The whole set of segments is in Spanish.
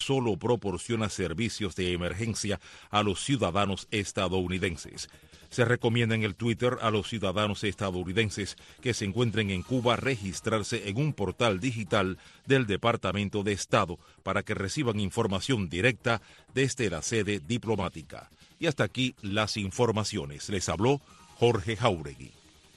solo proporciona servicios de emergencia a los ciudadanos estadounidenses. Se recomienda en el Twitter a los ciudadanos estadounidenses que se encuentren en Cuba registrarse en un portal digital del Departamento de Estado para que reciban información directa desde la sede diplomática. Y hasta aquí las informaciones. Les habló Jorge Jauregui.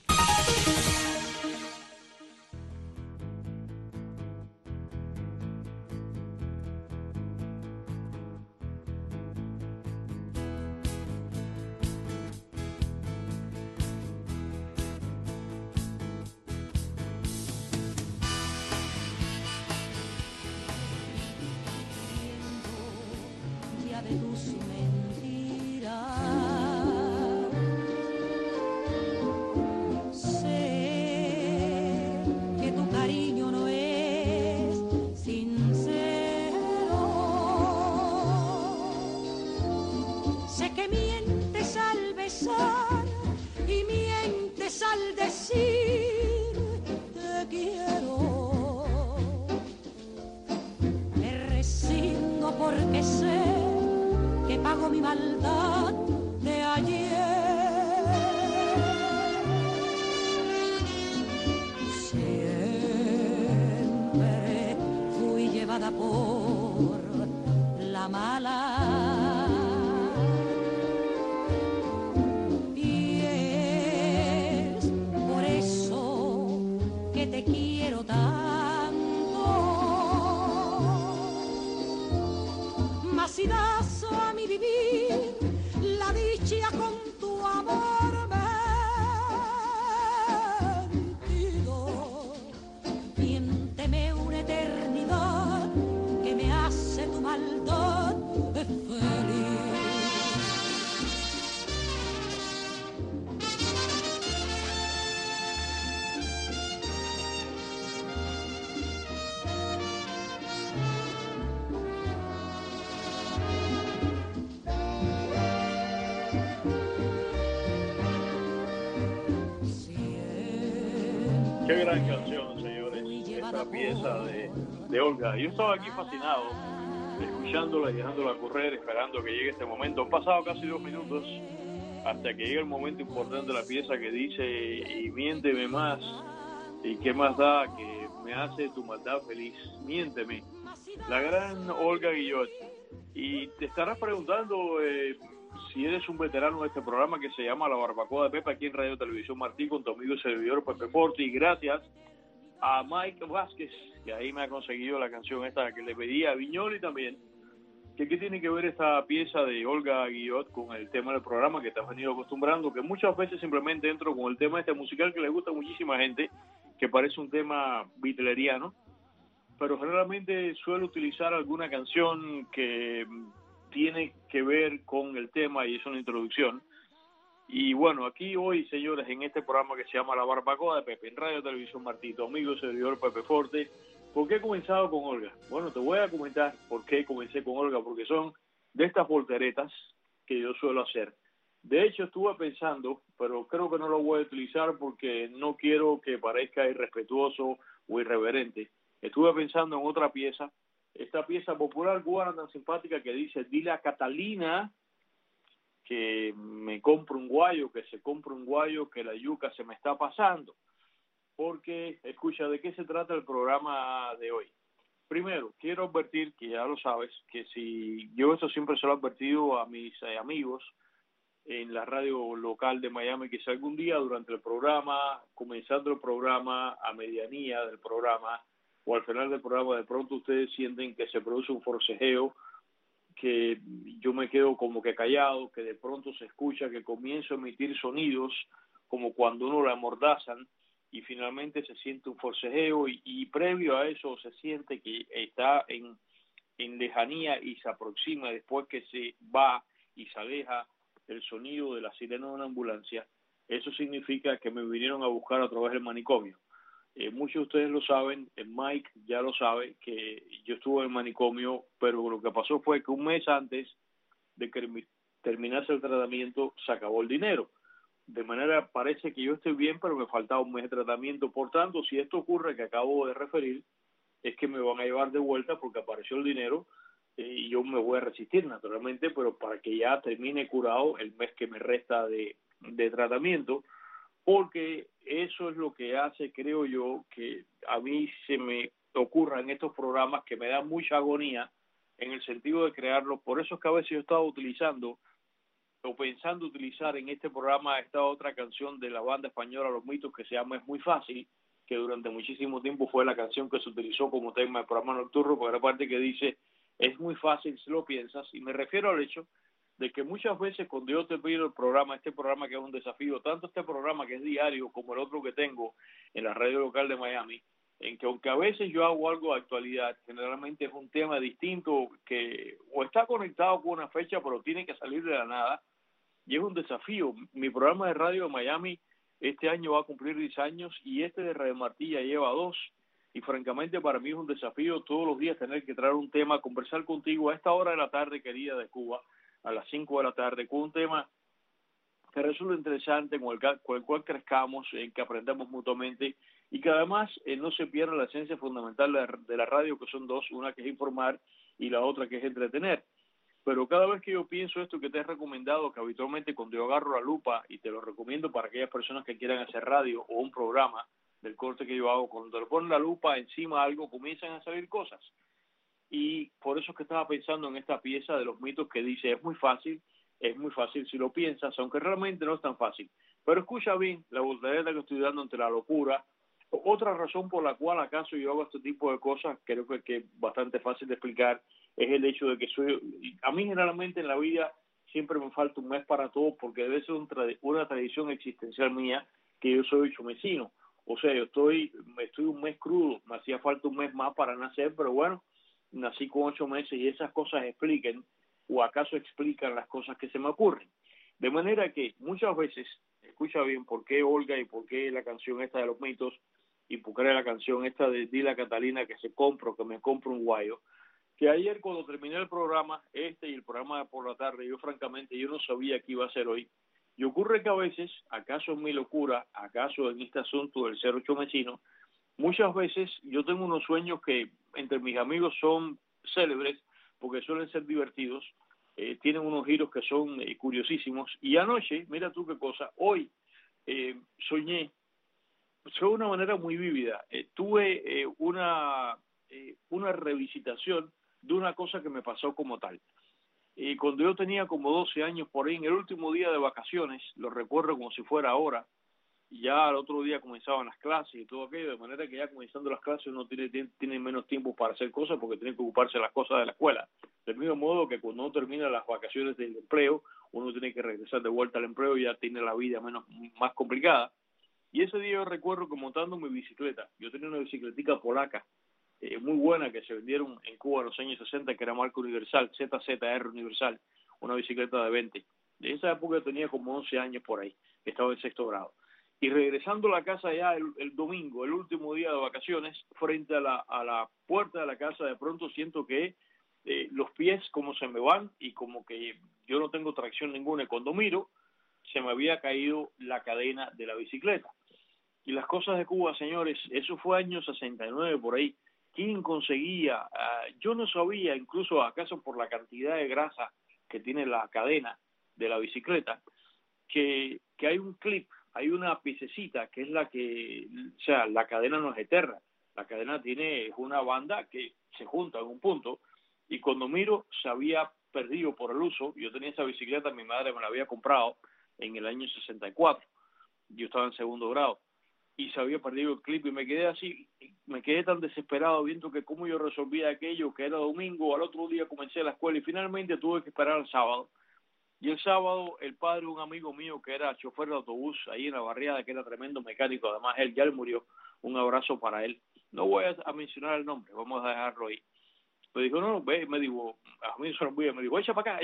Porque sé que pago mi maldad de ayer. Siempre fui llevada por la mala y es por eso que te quiero tanto. Si das a mi vivir la dicha con tu amor mentido, miénteme una eternidad que me hace tu maldad feliz. Qué gran canción, señores, esta pieza de Olga. Yo estaba aquí fascinado, escuchándola y dejándola correr, esperando que llegue este momento. Han pasado casi 2 minutos hasta que llegue el momento importante de la pieza que dice, y miénteme más, y qué más da que me hace tu maldad feliz, miénteme. La gran Olga Guillot. Y te estarás preguntando si eres un veterano de este programa que se llama La Barbacoa de Pepe, aquí en Radio Televisión Martí, con tu amigo y servidor Pepe Forti, y gracias a Mike Vázquez, que ahí me ha conseguido la canción esta que le pedí a Viñoli también. ¿Qué tiene que ver esta pieza de Olga Guillot con el tema del programa que te has venido acostumbrando? Que muchas veces simplemente entro con el tema este musical que le gusta a muchísima gente, que parece un tema beatleriano, pero generalmente suelo utilizar alguna canción que tiene que ver con el tema y es una introducción. Y bueno, aquí hoy, señores, en este programa que se llama La Barbacoa de Pepe, en Radio Televisión Martí, tu amigo y servidor Pepe Forte. ¿Por qué he comenzado con Olga? Bueno, te voy a comentar por qué comencé con Olga, porque son de estas volteretas que yo suelo hacer. De hecho, estuve pensando, pero creo que no lo voy a utilizar porque no quiero que parezca irrespetuoso o irreverente. Estuve pensando en otra pieza, esta pieza popular cubana tan simpática que dice, dile a Catalina que me compre un guayo, que se compre un guayo, que la yuca se me está pasando. Porque, escucha, ¿de qué se trata el programa de hoy? Primero, quiero advertir, que ya lo sabes, que si yo esto siempre se lo he advertido a mis amigos en la radio local de Miami, que si algún día durante el programa, comenzando el programa, a medianía del programa, o al final del programa, de pronto ustedes sienten que se produce un forcejeo, que yo me quedo como que callado, que de pronto se escucha que comienzo a emitir sonidos como cuando uno la amordazan y finalmente se siente un forcejeo y previo a eso se siente que está en lejanía y se aproxima después que se va y se aleja el sonido de la sirena de una ambulancia. Eso significa que me vinieron a buscar a través del manicomio. Muchos de ustedes lo saben, Mike ya lo sabe, que yo estuve en el manicomio, pero lo que pasó fue que un mes antes de que terminase el tratamiento se acabó el dinero. De manera, parece que yo estoy bien, pero me faltaba un mes de tratamiento. Por tanto, si esto ocurre que acabo de referir, es que me van a llevar de vuelta porque apareció el dinero yo me voy a resistir naturalmente, pero para que ya termine curado el mes que me resta de tratamiento, porque eso es lo que hace, creo yo, que a mí se me ocurran estos programas que me dan mucha agonía en el sentido de crearlos. Por eso es que a veces yo estaba utilizando o pensando utilizar en este programa esta otra canción de la banda española Los Mitos que se llama Es Muy Fácil, que durante muchísimo tiempo fue la canción que se utilizó como tema del programa nocturno, porque la parte que dice es muy fácil si lo piensas, y me refiero al hecho de que muchas veces cuando yo te pido el programa, este programa que es un desafío, tanto este programa que es diario como el otro que tengo en la radio local de Miami, en que aunque a veces yo hago algo de actualidad, generalmente es un tema distinto que o está conectado con una fecha, pero tiene que salir de la nada, y es un desafío. Mi programa de radio de Miami este año va a cumplir 10 años y este de Radio Martí ya lleva 2, y francamente para mí es un desafío todos los días tener que traer un tema, conversar contigo a esta hora de la tarde, querida, de Cuba, a las 5 de la tarde, con un tema que resulta interesante, con el cual crezcamos, que aprendamos mutuamente y que además no se pierda la esencia fundamental de la radio, que son dos, una que es informar y la otra que es entretener. Pero cada vez que yo pienso esto que te he recomendado, que habitualmente cuando yo agarro la lupa, y te lo recomiendo para aquellas personas que quieran hacer radio o un programa del corte que yo hago, cuando le ponen la lupa encima a algo, comienzan a salir cosas. Y por eso es que estaba pensando en esta pieza de Los Mitos que dice, es muy fácil si lo piensas, aunque realmente no es tan fácil. Pero escucha bien la voltereta que estoy dando entre la locura. Otra razón por la cual acaso yo hago este tipo de cosas, creo que es bastante fácil de explicar, es el hecho de que a mí generalmente en la vida siempre me falta un mes para todo, porque debe ser una tradición existencial mía que yo soy chomecino. O sea, yo estoy un mes crudo, me hacía falta un mes más para nacer, pero bueno, nací con 8 meses y esas cosas expliquen, o acaso explican las cosas que se me ocurren. De manera que muchas veces, escucha bien por qué Olga y por qué la canción esta de Los Mitos y por qué la canción esta de Dile a Catalina que me compro un guayo, que ayer cuando terminé el programa, y el programa de por la tarde, yo francamente yo no sabía qué iba a hacer hoy. Y ocurre que a veces, acaso en mi locura, acaso en este asunto del ser chomecino, muchas veces yo tengo unos sueños que entre mis amigos son célebres porque suelen ser divertidos, tienen unos giros que son curiosísimos. Y anoche, mira tú qué cosa, hoy soñé, fue de una manera muy vívida, tuve una revisitación de una cosa que me pasó como tal. Y cuando yo tenía como 12 años por ahí, en el último día de vacaciones, lo recuerdo como si fuera ahora, y ya al otro día comenzaban las clases y todo aquello, de manera que ya comenzando las clases uno tiene menos tiempo para hacer cosas porque tiene que ocuparse de las cosas de la escuela. Del mismo modo que cuando uno termina las vacaciones del empleo, uno tiene que regresar de vuelta al empleo y ya tiene la vida más complicada. Y ese día yo recuerdo que montando mi bicicleta, yo tenía una bicicletica polaca, muy buena, que se vendieron en Cuba en los años 60, que era marca Universal, ZZR Universal, una bicicleta de 20. De esa época tenía como 11 años por ahí, estaba en 6º grado. Y regresando a la casa ya el domingo, el último día de vacaciones, frente a la puerta de la casa, de pronto siento que los pies como se me van y como que yo no tengo tracción ninguna. Y cuando miro, se me había caído la cadena de la bicicleta. Y las cosas de Cuba, señores, eso fue año 69 por ahí. ¿Quién conseguía? Yo no sabía, incluso acaso por la cantidad de grasa que tiene la cadena de la bicicleta, que hay un clip, hay una piececita que es la que, o sea, la cadena no es eterna, la cadena tiene una banda que se junta en un punto, y cuando miro se había perdido por el uso. Yo tenía esa bicicleta, mi madre me la había comprado en el año 64, yo estaba en 2º grado, y se había perdido el clip, y me quedé así, me quedé tan desesperado viendo que cómo yo resolvía aquello, que era domingo, al otro día comencé la escuela y finalmente tuve que esperar el sábado. Y el sábado, el padre de un amigo mío que era chofer de autobús ahí en la barriada, que era tremendo mecánico, además él murió, un abrazo para él. No voy a mencionar el nombre, vamos a dejarlo ahí. Me dijo, no, ve, me dijo, a mí se lo olvidé, me dijo, echa para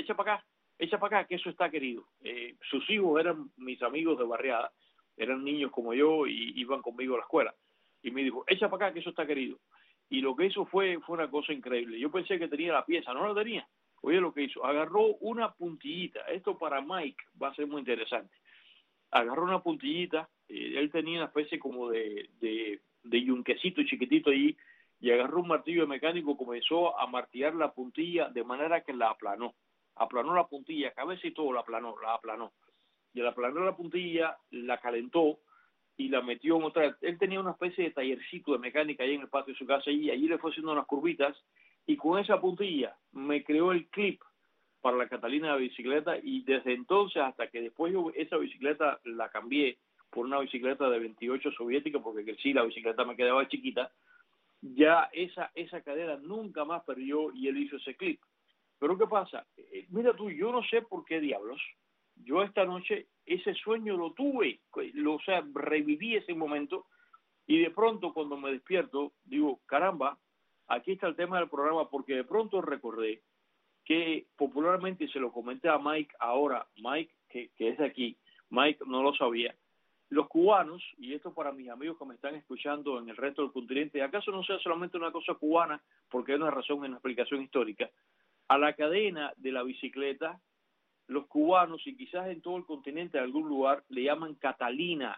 acá, que eso está querido. Sus hijos eran mis amigos de barriada, eran niños como yo y iban conmigo a la escuela. Y me dijo, echa para acá, que eso está querido. Y lo que hizo fue una cosa increíble. Yo pensé que tenía la pieza, no la tenía. Oye lo que hizo, agarró una puntillita, esto para Mike va a ser muy interesante, agarró una puntillita, él tenía una especie como de yunquecito chiquitito allí, y agarró un martillo de mecánico, comenzó a martillar la puntilla de manera que la aplanó la puntilla, cabeza y todo, la aplanó. Y al aplanar la puntilla, la calentó y la metió en otra. Él tenía una especie de tallercito de mecánica ahí en el patio de su casa y allí le fue haciendo unas curvitas y con esa puntilla me creó el clip para la Catalina de bicicleta y desde entonces hasta que después yo esa bicicleta la cambié por una bicicleta de 28 soviética porque crecí, la bicicleta me quedaba chiquita, ya esa cadera nunca más perdió y él hizo ese clip. Pero ¿qué pasa? Mira tú, yo no sé por qué diablos, yo esta noche ese sueño lo tuve, o sea, reviví ese momento y de pronto cuando me despierto digo, caramba, aquí está el tema del programa porque de pronto recordé que popularmente se lo comenté a Mike ahora, Mike que es de aquí, Mike no lo sabía, los cubanos, y esto para mis amigos que me están escuchando en el resto del continente, acaso no sea solamente una cosa cubana, porque hay una razón en la explicación histórica, a la cadena de la bicicleta, los cubanos y quizás en todo el continente en algún lugar le llaman Catalina,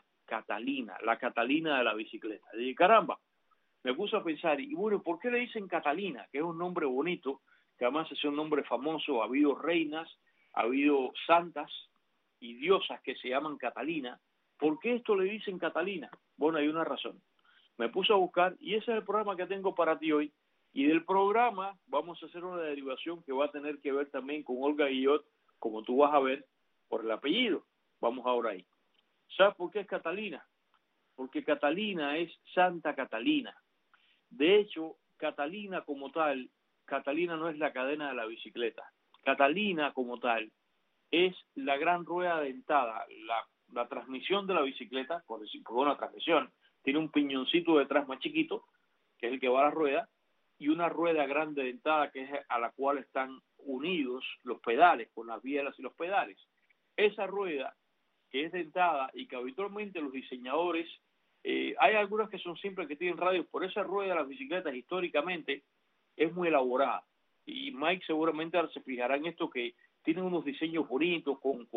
la Catalina de la bicicleta. Y dije, caramba, me puse a pensar, y bueno, ¿por qué le dicen Catalina? Que es un nombre bonito, que además es un nombre famoso, ha habido reinas, ha habido santas y diosas que se llaman Catalina. ¿Por qué esto le dicen Catalina? Bueno, hay una razón. Me puse a buscar y ese es el programa que tengo para ti hoy. Y del programa vamos a hacer una derivación que va a tener que ver también con Olga Guillot, como tú vas a ver, por el apellido. Vamos ahora ahí. ¿Sabes por qué es Catalina? Porque Catalina es Santa Catalina. De hecho, Catalina como tal, Catalina no es la cadena de la bicicleta. Catalina como tal es la gran rueda dentada, la transmisión de la bicicleta, por decir, por una transmisión, tiene un piñoncito detrás más chiquito, que es el que va a la rueda, y una rueda grande dentada que es a la cual están unidos los pedales, con las bielas y los pedales. Esa rueda que es dentada y que habitualmente los diseñadores, hay algunas que son simples que tienen radios, por esa rueda de las bicicletas históricamente es muy elaborada. Y Mike seguramente ahora se fijará en esto que tienen unos diseños bonitos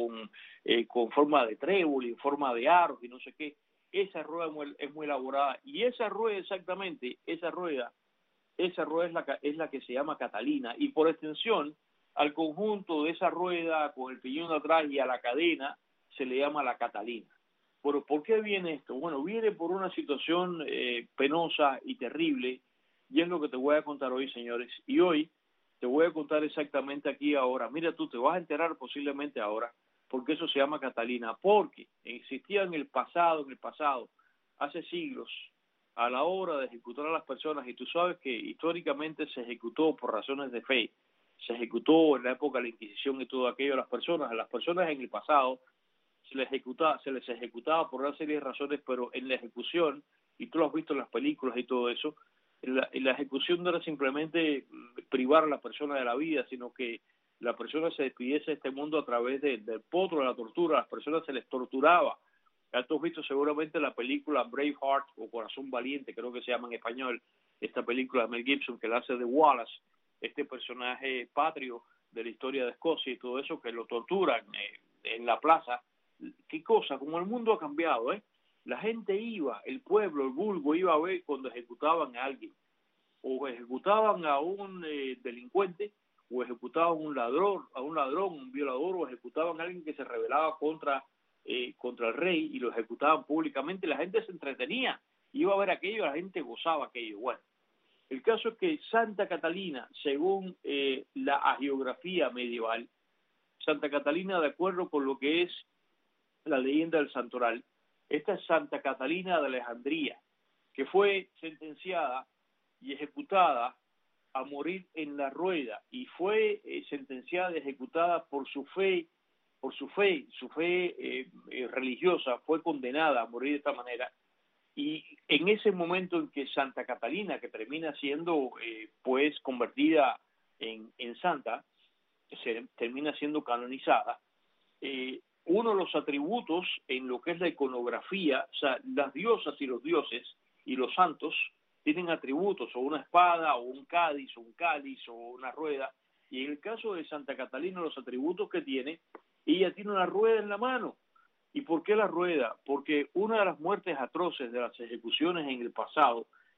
con forma de trébol y forma de aros y no sé qué. Esa rueda es muy elaborada y esa rueda exactamente, esa rueda es la que se llama Catalina y por extensión al conjunto de esa rueda con el piñón de atrás y a la cadena se le llama la Catalina. Pero ¿por qué viene esto? Bueno, viene por una situación penosa y terrible y es lo que te voy a contar hoy, señores. Y hoy te voy a contar exactamente aquí ahora. Mira, tú te vas a enterar posiblemente ahora porque eso se llama Catalina, porque existía en el pasado, hace siglos, a la hora de ejecutar a las personas, y tú sabes que históricamente se ejecutó por razones de fe, se ejecutó en la época de la Inquisición y todo aquello a las personas en el pasado se les ejecutaba por una serie de razones, pero en la ejecución, y tú lo has visto en las películas y todo eso, la ejecución no era simplemente privar a la persona de la vida, sino que la persona se despidiese de este mundo a través del potro, de la tortura, a las personas se les torturaba. Ya tú has visto seguramente la película Braveheart o Corazón Valiente, creo que se llama en español, esta película de Mel Gibson que la hace de Wallace, este personaje patrio de la historia de Escocia y todo eso, que lo torturan en la plaza. Qué cosa, como el mundo ha cambiado, ¿eh? La gente iba, el pueblo, el vulgo iba a ver cuando ejecutaban a alguien, o ejecutaban a un delincuente, o ejecutaban a un ladrón, un violador, o ejecutaban a alguien que se rebelaba contra el rey y lo ejecutaban públicamente. La gente se entretenía, iba a ver aquello, la gente gozaba aquello. Bueno, el caso es que Santa Catalina, según la hagiografía medieval, Santa Catalina, de acuerdo con lo que es la leyenda del santoral, esta es Santa Catalina de Alejandría, que fue sentenciada y ejecutada a morir en la rueda y fue sentenciada y ejecutada por su fe religiosa, fue condenada a morir de esta manera. Y en ese momento en que Santa Catalina, que termina siendo pues convertida en santa, se termina siendo canonizada, uno de los atributos en lo que es la iconografía, o sea, las diosas y los dioses y los santos tienen atributos, o una espada, o un cádiz, o un cáliz, o una rueda, y en el caso de Santa Catalina, los atributos que tiene, ella tiene una rueda en la mano. ¿Y por qué la rueda? Porque una de las muertes atroces de las ejecuciones en el pasado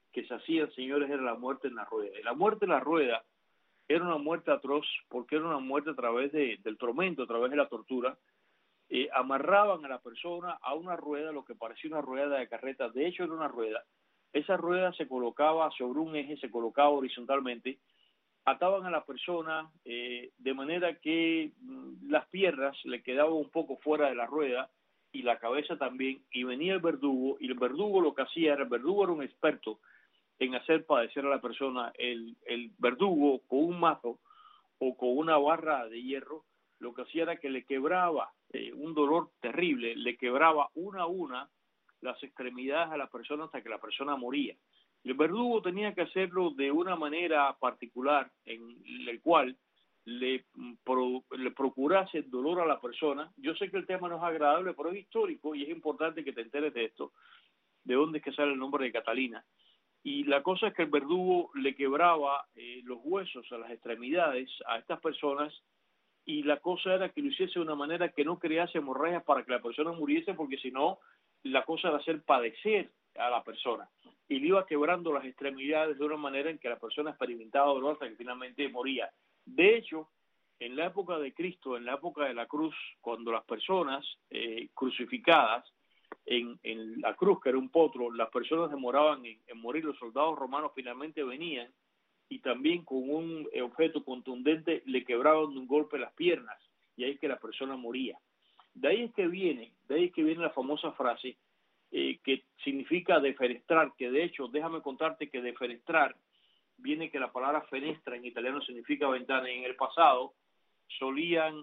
que se hacían, señores, era la muerte en la rueda. Y la muerte en la rueda era una muerte atroz porque era una muerte a través del tormento, a través de la tortura. Amarraban a la persona a una rueda, lo que parecía una rueda de carreta, de hecho era una rueda. Esa rueda se colocaba sobre un eje, se colocaba horizontalmente, ataban a la persona de manera que las piernas le quedaban un poco fuera de la rueda y la cabeza también, y venía el verdugo, y el verdugo lo que hacía era, el verdugo era un experto en hacer padecer a la persona. El verdugo con un mazo o con una barra de hierro, lo que hacía era que le quebraba un dolor terrible, le quebraba una a una las extremidades a la persona hasta que la persona moría. El verdugo tenía que hacerlo de una manera particular en el cual le procurase dolor a la persona. Yo sé que el tema no es agradable, pero es histórico y es importante que te enteres de esto, de dónde es que sale el nombre de Catalina. Y la cosa es que el verdugo le quebraba los huesos a las extremidades a estas personas, y la cosa era que lo hiciese de una manera que no crease hemorragias para que la persona muriese, porque si no, la cosa era hacer padecer a la persona. Y le iba quebrando las extremidades de una manera en que la persona experimentaba dolor hasta que finalmente moría. De hecho, en la época de Cristo, en la época de la cruz, cuando las personas crucificadas en la cruz, que era un potro, las personas demoraban en morir, los soldados romanos finalmente venían y también con un objeto contundente le quebraban de un golpe las piernas, y ahí es que la persona moría. De ahí es que viene la famosa frase que significa defenestrar, que de hecho, déjame contarte que defenestrar viene que la palabra fenestra en italiano significa ventana, y en el pasado solían,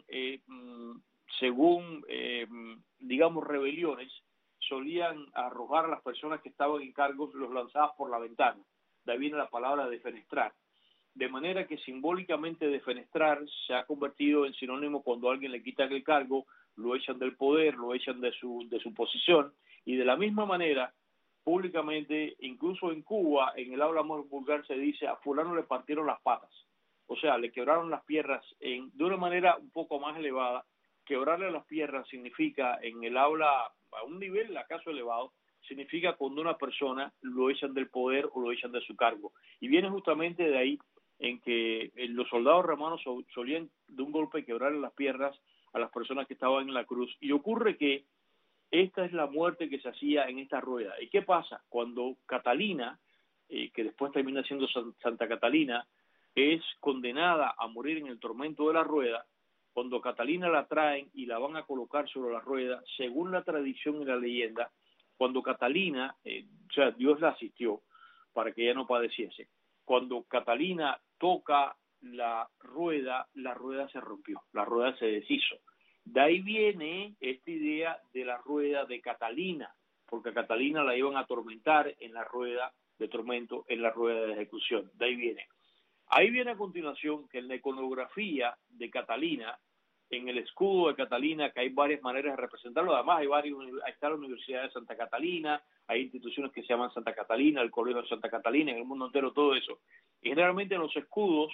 según, digamos, rebeliones, solían arrojar a las personas que estaban en cargos, los lanzadas por la ventana. De ahí viene la palabra defenestrar. De manera que simbólicamente defenestrar se ha convertido en sinónimo cuando a alguien le quitan el cargo, lo echan del poder, lo echan de su posición, y de la misma manera, públicamente, incluso en Cuba, en el habla más vulgar se dice, a fulano le partieron las patas. O sea, le quebraron las piernas de una manera un poco más elevada. Quebrarle las piernas significa, en el habla a un nivel acaso elevado, significa cuando una persona lo echan del poder o lo echan de su cargo. Y viene justamente de ahí en que los soldados romanos solían de un golpe quebrarle las piernas a las personas que estaban en la cruz. Y ocurre que esta es la muerte que se hacía en esta rueda. ¿Y qué pasa? Cuando Catalina, que después termina siendo Santa Catalina, es condenada a morir en el tormento de la rueda, cuando Catalina la traen y la van a colocar sobre la rueda, según la tradición y la leyenda, cuando Catalina, o sea, Dios la asistió para que ella no padeciese. Cuando Catalina toca la rueda se rompió, la rueda se deshizo. De ahí viene esta idea de la rueda de Catalina, porque a Catalina la iban a atormentar en la rueda de tormento, en la rueda de ejecución. De ahí viene. Ahí viene a continuación que en la iconografía de Catalina, en el escudo de Catalina, que hay varias maneras de representarlo, además ahí está la Universidad de Santa Catalina, hay instituciones que se llaman Santa Catalina, el Colegio de Santa Catalina, en el mundo entero todo eso. Y generalmente en los escudos,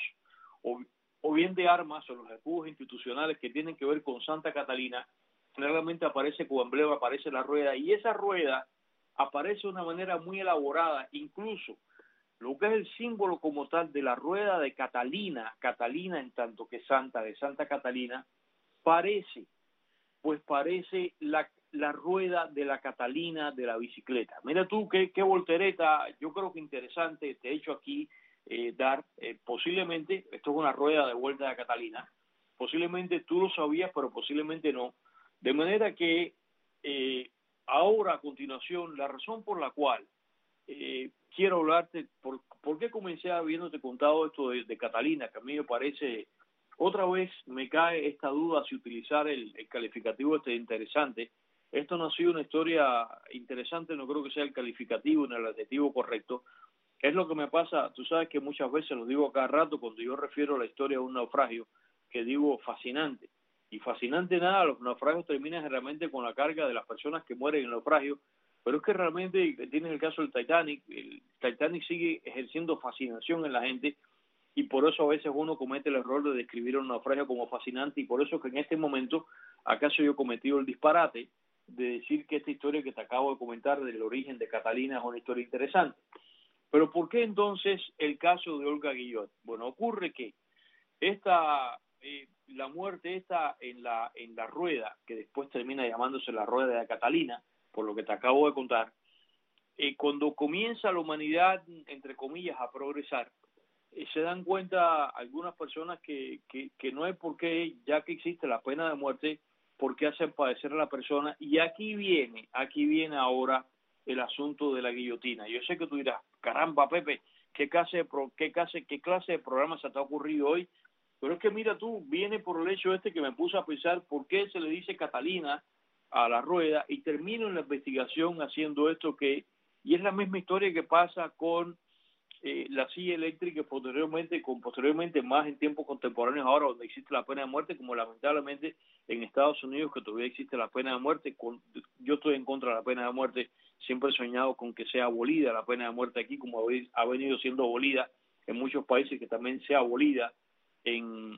o bien de armas, o los escudos institucionales que tienen que ver con Santa Catalina, generalmente aparece como emblema, aparece la rueda, y esa rueda aparece de una manera muy elaborada, incluso lo que es el símbolo como tal de la rueda de Catalina, Catalina en tanto que santa, de Santa Catalina, parece la rueda de la Catalina de la bicicleta. Mira tú qué voltereta, yo creo que interesante, te he hecho aquí posiblemente, esto es una rueda de vuelta de Catalina, posiblemente tú lo sabías, pero posiblemente no, de manera que ahora a continuación, la razón por la cual quiero hablarte, por qué comencé habiéndote contado esto de Catalina, que a mí me parece, otra vez me cae esta duda si utilizar el calificativo interesante. Esto no ha sido una historia interesante, no creo que sea el calificativo ni el adjetivo correcto. Es lo que me pasa, tú sabes que muchas veces lo digo a cada rato cuando yo refiero a la historia de un naufragio, que digo fascinante. Y fascinante nada, los naufragios terminan realmente con la carga de las personas que mueren en el naufragio, pero es que realmente tienes el caso del Titanic, el Titanic sigue ejerciendo fascinación en la gente, y por eso a veces uno comete el error de describir un naufragio como fascinante, y por eso que en este momento, acaso yo he cometido el disparate de decir que esta historia que te acabo de comentar del origen de Catalina es una historia interesante. Pero ¿por qué entonces el caso de Olga Guillot? Bueno, ocurre que la muerte esta en la rueda, que después termina llamándose la rueda de Catalina, por lo que te acabo de contar, cuando comienza la humanidad, entre comillas, a progresar, se dan cuenta algunas personas que no hay por qué, ya que existe la pena de muerte, por qué hacer padecer a la persona. Y aquí viene ahora el asunto de la guillotina. Yo sé que tú dirás, caramba, Pepe, ¿qué clase de programa se te ha ocurrido hoy? Pero es que mira tú, viene por el hecho que me puse a pensar por qué se le dice Catalina a la rueda, y termino en la investigación haciendo esto y es la misma historia que pasa con la silla eléctrica, y posteriormente más en tiempos contemporáneos ahora, donde existe la pena de muerte, como lamentablemente en Estados Unidos, que todavía existe la pena de muerte. Yo estoy en contra de la pena de muerte, siempre he soñado con que sea abolida la pena de muerte aquí, como ha venido siendo abolida en muchos países, que también sea abolida en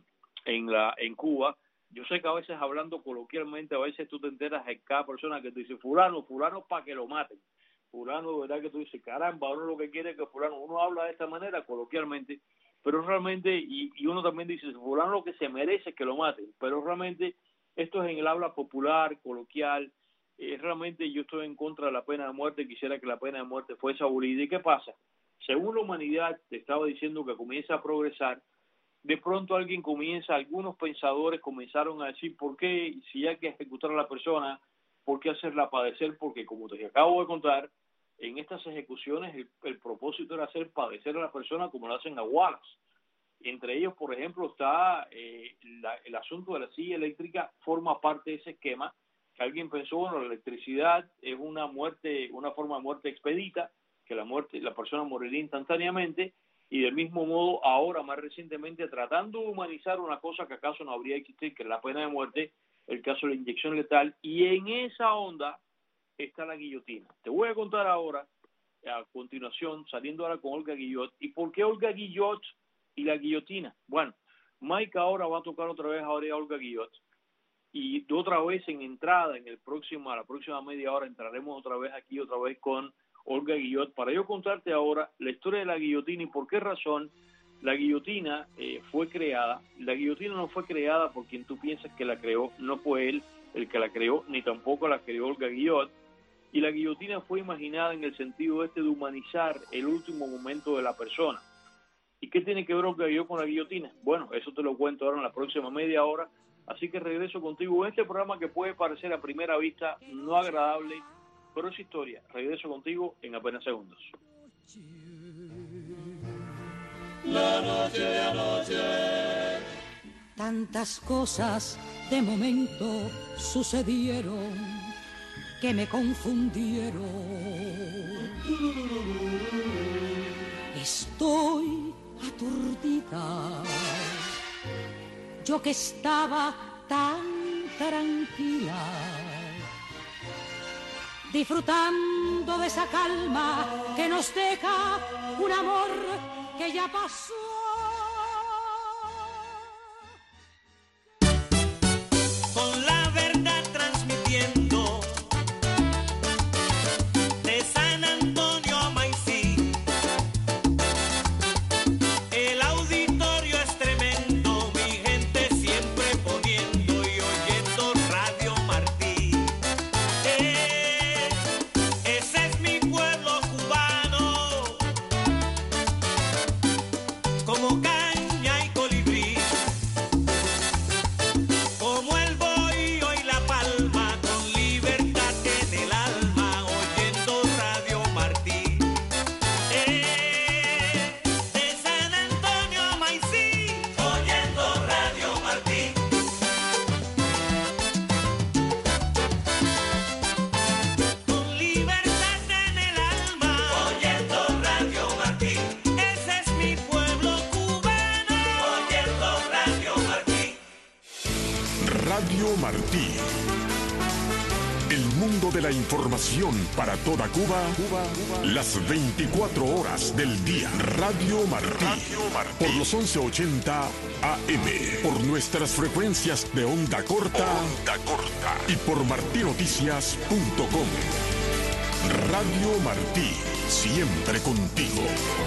Cuba. Yo sé que a veces, hablando coloquialmente, a veces tú te enteras de cada persona que te dice fulano para que lo maten. Fulano, de verdad que tú dices, caramba, uno lo que quiere es que fulano, uno habla de esta manera coloquialmente, pero realmente, y uno también dice, fulano lo que se merece es que lo maten, pero realmente esto es en el habla popular, coloquial. Realmente yo estoy en contra de la pena de muerte, quisiera que la pena de muerte fuese abolida. ¿Y qué pasa? Según la humanidad, te estaba diciendo que comienza a progresar, de pronto algunos pensadores comenzaron a decir, ¿por qué, si hay que ejecutar a la persona, por qué hacerla padecer? Porque, como te acabo de contar, en estas ejecuciones el propósito era hacer padecer a la persona como lo hacen a Wallace. Entre ellos, por ejemplo, está el asunto de la silla eléctrica, forma parte de ese esquema, que alguien pensó, bueno, la electricidad es una forma de muerte expedita, que la persona moriría instantáneamente, y del mismo modo, ahora más recientemente, tratando de humanizar una cosa que acaso no habría existido, que es la pena de muerte, el caso de la inyección letal, y en esa onda está la guillotina. Te voy a contar ahora, a continuación, saliendo ahora con Olga Guillot, y por qué Olga Guillot y la guillotina. Bueno, Mike ahora va a tocar otra vez ahora a Olga Guillot, y otra vez en entrada, a la próxima media hora, entraremos otra vez con Olga Guillot, para yo contarte ahora la historia de la guillotina y por qué razón la guillotina fue creada. La guillotina no fue creada por quien tú piensas que la creó, no fue él el que la creó, ni tampoco la creó Olga Guillot, y la guillotina fue imaginada en el sentido de humanizar el último momento de la persona. ¿Y qué tiene que ver Olga Guillot con la guillotina? Bueno, eso te lo cuento ahora en la próxima media hora, así que regreso contigo en este programa que puede parecer a primera vista no agradable, pero es historia. Regreso contigo en apenas segundos. La noche de anoche. Tantas cosas de momento sucedieron que me confundieron. Estoy aturdida. Yo que estaba tan tranquila, disfrutando de esa calma que nos deja un amor que ya pasó. Con la verdad transmitiendo de San Antonio a Maicí, el auditorio es tremendo, mi gente siempre poniendo y oyendo Radio Martí. Ese es mi pueblo cubano, como caña y colibrí, como el bohío y la palma, con libertad en el alma, oyendo Radio Martí. De San Antonio a Maicí, oyendo Radio Martí. Con libertad en el alma, oyendo Radio Martí. Ese es mi pueblo cubano, oyendo Radio Martí. Radio Martí. El mundo de la información para toda Cuba, las 24 horas del día. Radio Martí. Por los 1180 AM. Por nuestras frecuencias de onda corta. Y por martinoticias.com. Radio Martí. siempre contigo.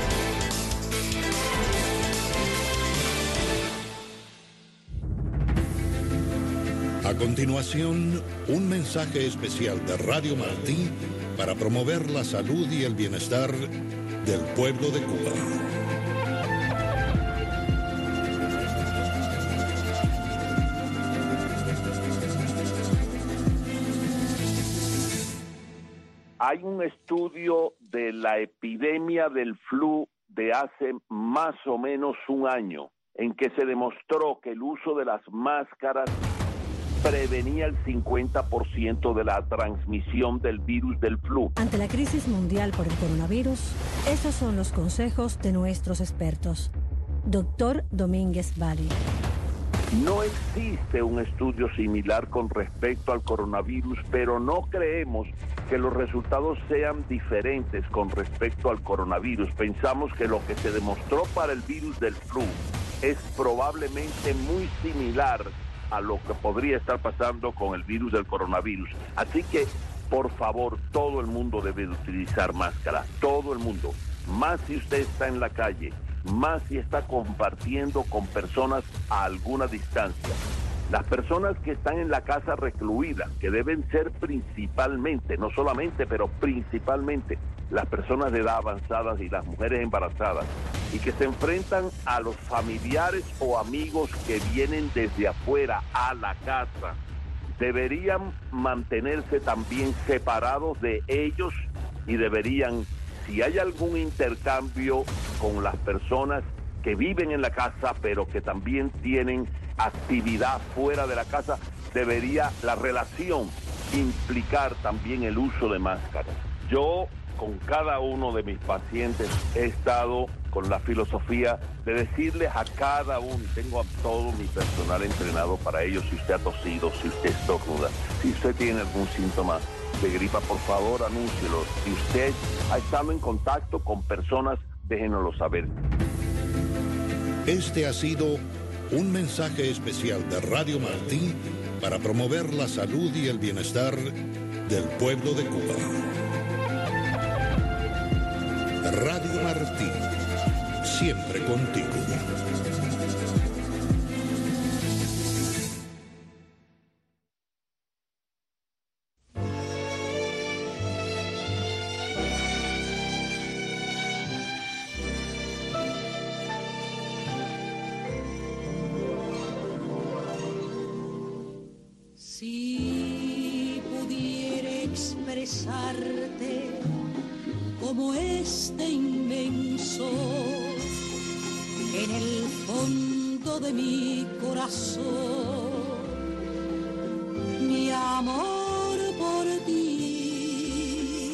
A continuación, un mensaje especial de Radio Martí para promover la salud y el bienestar del pueblo de Cuba. Hay un estudio de la epidemia del flu de hace más o menos un año en que se demostró que el uso de las máscaras prevenía el 50% de la transmisión del virus del flu. Ante la crisis mundial por el coronavirus, esos son los consejos de nuestros expertos. Doctor Domínguez Valle. No existe un estudio similar con respecto al coronavirus, pero no creemos que los resultados sean diferentes con respecto al coronavirus. Pensamos que lo que se demostró para el virus del flu es probablemente muy similar a lo que podría estar pasando con el virus del coronavirus. Así que, por favor, todo el mundo debe utilizar máscara, todo el mundo. Más si usted está en la calle, más si está compartiendo con personas a alguna distancia. Las personas que están en la casa recluidas, que deben ser principalmente, no solamente, pero principalmente, las personas de edad avanzada y las mujeres embarazadas, y que se enfrentan a los familiares o amigos que vienen desde afuera a la casa, deberían mantenerse también separados de ellos y deberían, si hay algún intercambio con las personas que viven en la casa, pero que también tienen actividad fuera de la casa, debería la relación implicar también el uso de máscaras. Yo, con cada uno de mis pacientes, he estado con la filosofía de decirles a cada uno, y tengo a todo mi personal entrenado para ello, si usted ha tosido, si usted estornuda, si usted tiene algún síntoma de gripa, por favor, anúncielo. Si usted ha estado en contacto con personas, déjenoslo saber. Este ha sido un mensaje especial de Radio Martí para promover la salud y el bienestar del pueblo de Cuba. Radio Martí, siempre contigo. Si pudiera expresarte como este inmenso en el fondo de mi corazón, mi amor por ti,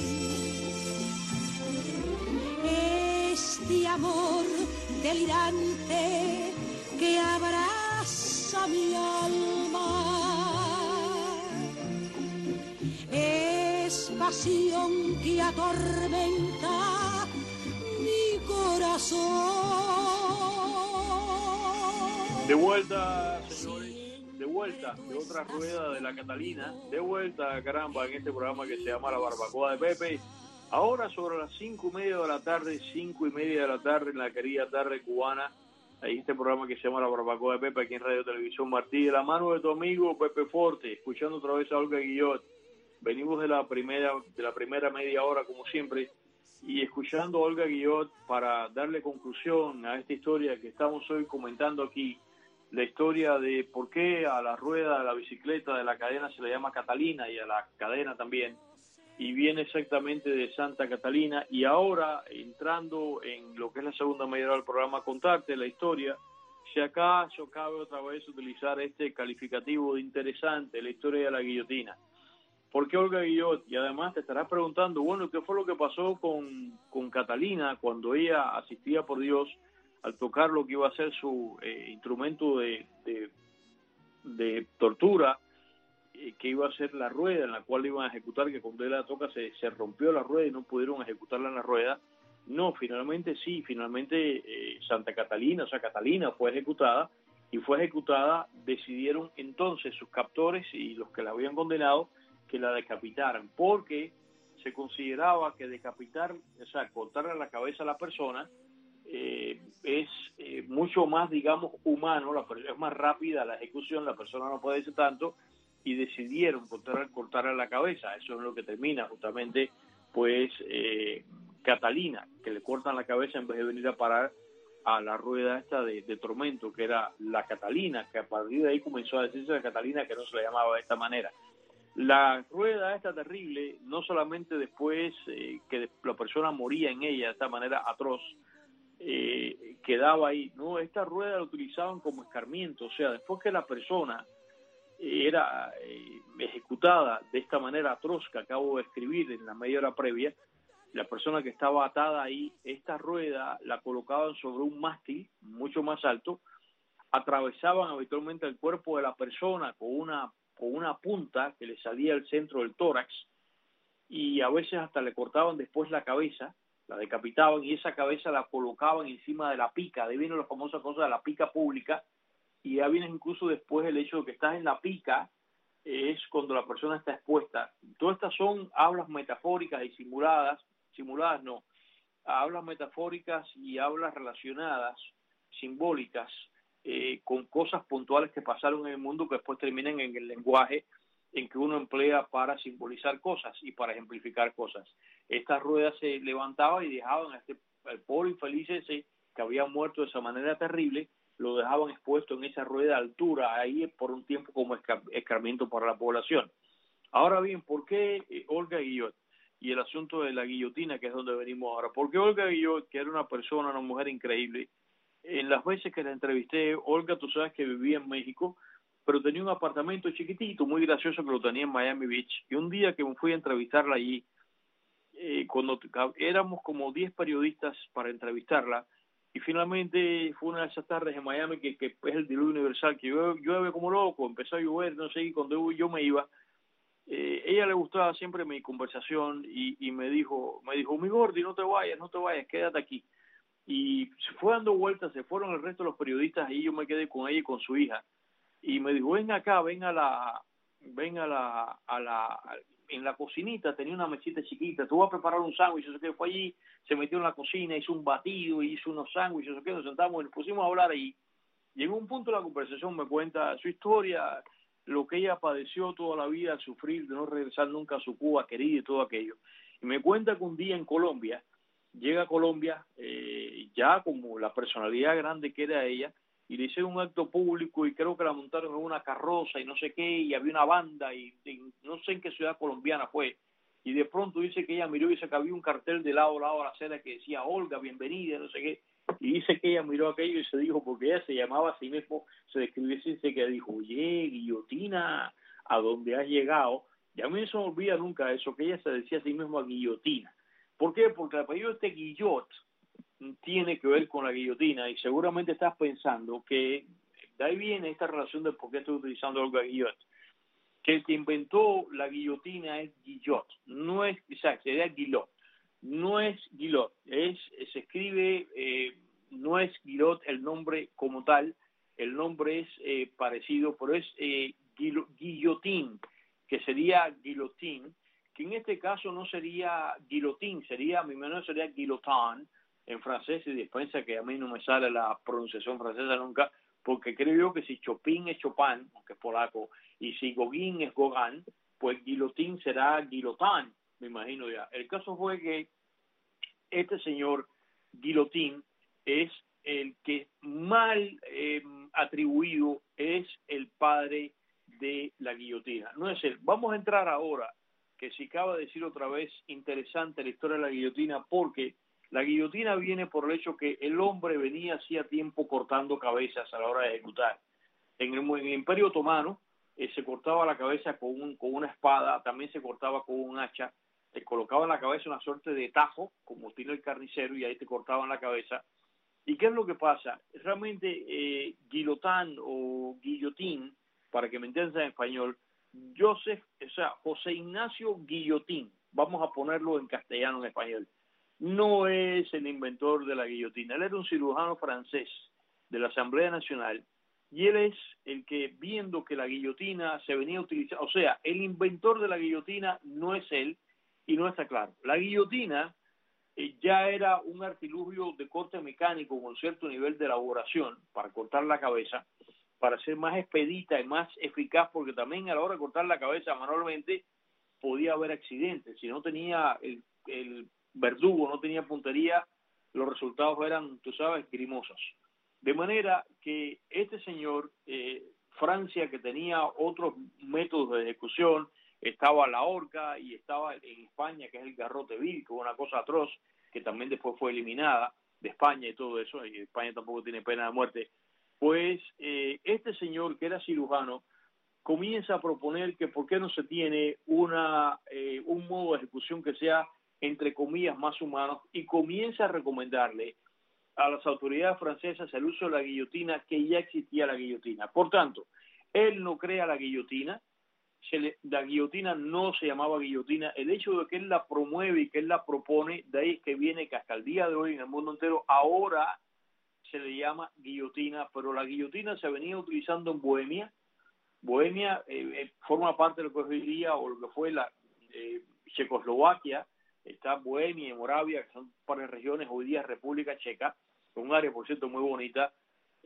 este amor delirante que abraza mi alma, es pasión que atormenta mi corazón. De vuelta, señores, de vuelta de otra rueda de la Catalina, de vuelta, caramba, en este programa que se llama La Barbacoa de Pepe. Ahora sobre las 5:30 de la tarde, 5:30 de la tarde, en la querida tarde cubana, ahí este programa que se llama La Barbacoa de Pepe, aquí en Radio Televisión Martí, de la mano de tu amigo Pepe Forte, escuchando otra vez a Olga Guillot. Venimos de la primera media hora, como siempre, y escuchando a Olga Guillot para darle conclusión a esta historia que estamos hoy comentando aquí, la historia de por qué a la rueda de la bicicleta de la cadena se le llama Catalina y a la cadena también, y viene exactamente de Santa Catalina. Y ahora, entrando en lo que es la segunda media hora del programa, contarte la historia, si acaso cabe otra vez utilizar este calificativo de interesante, la historia de la guillotina. ¿Por qué Olga Guillot? Y además te estarás preguntando, bueno, ¿qué fue lo que pasó con Catalina cuando ella asistía por Dios al tocar lo que iba a ser su instrumento de tortura, que iba a ser la rueda en la cual iban a ejecutar, que cuando ella la toca se rompió la rueda y no pudieron ejecutarla en la rueda? No, finalmente sí, finalmente Santa Catalina, o sea, Catalina fue ejecutada, y fue ejecutada, decidieron entonces sus captores y los que la habían condenado que la decapitaran, porque se consideraba que decapitar, o sea, cortarle la cabeza a la persona, es mucho más, digamos, humano, es más rápida la ejecución, la persona no puede decir tanto, y decidieron cortarle la cabeza. Eso es lo que termina justamente, pues, Catalina, que le cortan la cabeza en vez de venir a parar a la rueda esta de tormento, que era la Catalina, que a partir de ahí comenzó a decirse la Catalina, que no se le llamaba de esta manera. La rueda esta terrible, no solamente después que la persona moría en ella de esta manera atroz, quedaba ahí, no, esta rueda la utilizaban como escarmiento, o sea, después que la persona era ejecutada de esta manera atroz que acabo de escribir en la media hora previa, la persona que estaba atada ahí, esta rueda la colocaban sobre un mástil mucho más alto, atravesaban habitualmente el cuerpo de la persona con una punta que le salía al centro del tórax, y a veces hasta le cortaban después la cabeza, la decapitaban, y esa cabeza la colocaban encima de la pica. De ahí viene la famosa cosa de la pica pública, y ya viene incluso después el hecho de que estás en la pica, es cuando la persona está expuesta. Todas estas son hablas metafóricas y simuladas no, hablas metafóricas y hablas relacionadas, simbólicas, con cosas puntuales que pasaron en el mundo, que después terminan en el lenguaje en que uno emplea para simbolizar cosas y para ejemplificar cosas. Estas ruedas se levantaban y dejaban al pobre infeliz ese que había muerto de esa manera terrible, lo dejaban expuesto en esa rueda de altura ahí por un tiempo como escarmiento para la población. Ahora bien, ¿por qué Olga Guillot? Y el asunto de la guillotina, que es donde venimos ahora. Porque Olga Guillot, que era una persona, una mujer increíble, en las veces que la entrevisté, Olga, tú sabes que vivía en México, pero tenía un apartamento chiquitito, muy gracioso, que lo tenía en Miami Beach. Y un día que me fui a entrevistarla allí, cuando éramos como 10 periodistas para entrevistarla, y finalmente fue una de esas tardes en Miami que es el diluvio universal, que llueve como loco, empezó a llover, no sé, y cuando yo me iba, ella le gustaba siempre mi conversación y me dijo, mi Gordy, no te vayas, quédate aquí. Y se fue dando vueltas, se fueron el resto de los periodistas y yo me quedé con ella y con su hija. Y me dijo, ven acá, en la cocinita tenía una mesita chiquita, tú vas a preparar un sándwich, eso que fue allí, se metió en la cocina, hizo un batido, hizo unos sándwiches, eso que nos sentamos y nos pusimos a hablar ahí. Llegó un punto de la conversación, me cuenta su historia, lo que ella padeció toda la vida al sufrir de no regresar nunca a su Cuba querida y todo aquello. Y me cuenta que un día en Colombia, llega a Colombia, ya como la personalidad grande que era ella, y le hicieron un acto público y creo que la montaron en una carroza y no sé qué, y había una banda y no sé en qué ciudad colombiana fue, y de pronto dice que ella miró y dice que había un cartel de lado a lado a la acera que decía Olga, bienvenida, no sé qué, y dice que ella miró aquello y se dijo, porque ella se llamaba así mismo, se describió así, dice que dijo, oye, guillotina, ¿a dónde has llegado? Y a mí no se me olvida nunca eso, que ella se decía a sí mismo a guillotina. ¿Por qué? Porque el apellido Guillot tiene que ver con la guillotina, y seguramente estás pensando que de ahí viene esta relación de por qué estoy utilizando Olga Guillot, que el que inventó la guillotina es Guillot, no es, o sea, sería Guillot, no es Guillot, se escribe, no es Guillot el nombre como tal, el nombre es parecido, pero es guillotín, que sería guillotín, que en este caso no sería guillotín, mi menor sería guillotin en francés, y dispensa que a mí no me sale la pronunciación francesa nunca, porque creo yo que si Chopin es Chopin, aunque es polaco, y si Gauguin es Gauguin, pues guillotín será guillotin, me imagino ya. El caso fue que este señor Guillotín es el que mal atribuido es el padre de la guillotina. No es él. Vamos a entrar ahora, que si acaba de decir otra vez, interesante la historia de la guillotina, porque la guillotina viene por el hecho que el hombre venía hacía tiempo cortando cabezas a la hora de ejecutar. En el Imperio Otomano se cortaba la cabeza con una espada, también se cortaba con un hacha, te colocaban en la cabeza una suerte de tajo, como tiene el carnicero, y ahí te cortaban la cabeza. ¿Y qué es lo que pasa? Realmente guillotán o guillotín, para que me entiendas en español, José Ignacio Guillotín, vamos a ponerlo en castellano, en español, no es el inventor de la guillotina. Él era un cirujano francés de la Asamblea Nacional, y él es el que, viendo que la guillotina se venía utilizando, o sea, el inventor de la guillotina no es él, y no está claro. La guillotina ya era un artilugio de corte mecánico con cierto nivel de elaboración para cortar la cabeza, para ser más expedita y más eficaz, porque también a la hora de cortar la cabeza manualmente podía haber accidentes. Si no tenía el verdugo, no tenía puntería, los resultados eran, tú sabes, grimosos. De manera que este señor, Francia, que tenía otros métodos de ejecución, estaba la horca y estaba en España, que es el garrote vil, que es una cosa atroz, que también después fue eliminada de España y todo eso, y España tampoco tiene pena de muerte. Pues este señor, que era cirujano, comienza a proponer que por qué no se tiene un modo de ejecución que sea, entre comillas, más humano, y comienza a recomendarle a las autoridades francesas el uso de la guillotina, que ya existía la guillotina. Por tanto, él no crea la guillotina, la guillotina no se llamaba guillotina, el hecho de que él la promueve y que él la propone, de ahí es que viene que hasta el día de hoy en el mundo entero ahora se le llama guillotina, pero la guillotina se venía utilizando en Bohemia. Bohemia forma parte de lo que hoy día, o lo que fue la Checoslovaquia. Está Bohemia y Moravia, que son varias regiones, hoy día República Checa, un área, por cierto, muy bonita.